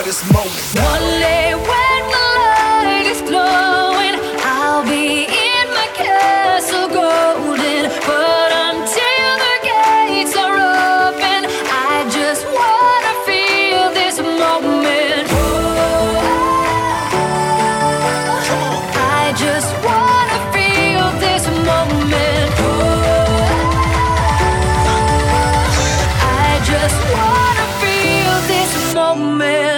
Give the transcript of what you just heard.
this moment. One day when the light is glowing, I'll be in my castle golden. But until the gates are open, I just wanna feel this moment. Oh, I just wanna feel this moment. Oh, I just wanna feel this moment.